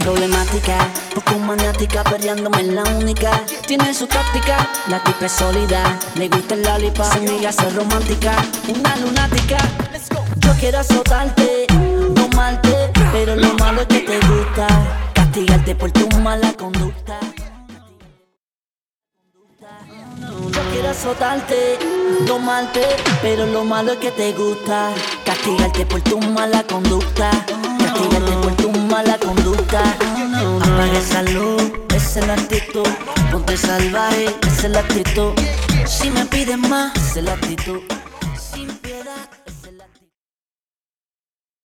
problemática, poco maniática, perreándome en la única. Tiene su táctica, la tipa es sólida, le gusta el lollipop, su amiga es romántica, una lunática. Yo quiero azotarte, domarte, pero lo malo es que te gusta castigarte por tu mala conducta. Yo quiero azotarte, domarte, pero lo malo es que te gusta castigarte por tu mala conducta. Castigarte por tu mala conducta. Apaga esa luz, esa es la actitud. Ponte salvaje, esa es la actitud. Si me pides más, esa es la actitud.